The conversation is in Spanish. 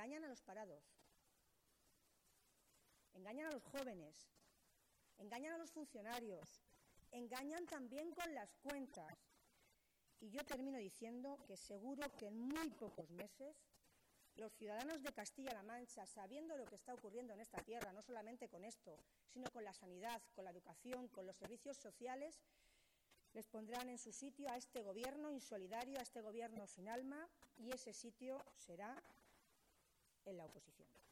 engañan a los parados, engañan a los jóvenes, engañan a los funcionarios, engañan también con las cuentas. Y yo termino diciendo que seguro que en muy pocos meses los ciudadanos de Castilla-La Mancha, sabiendo lo que está ocurriendo en esta tierra, no solamente con esto, sino con la sanidad, con la educación, con los servicios sociales, les pondrán en su sitio a este gobierno insolidario, a este gobierno sin alma, y ese sitio será en la oposición.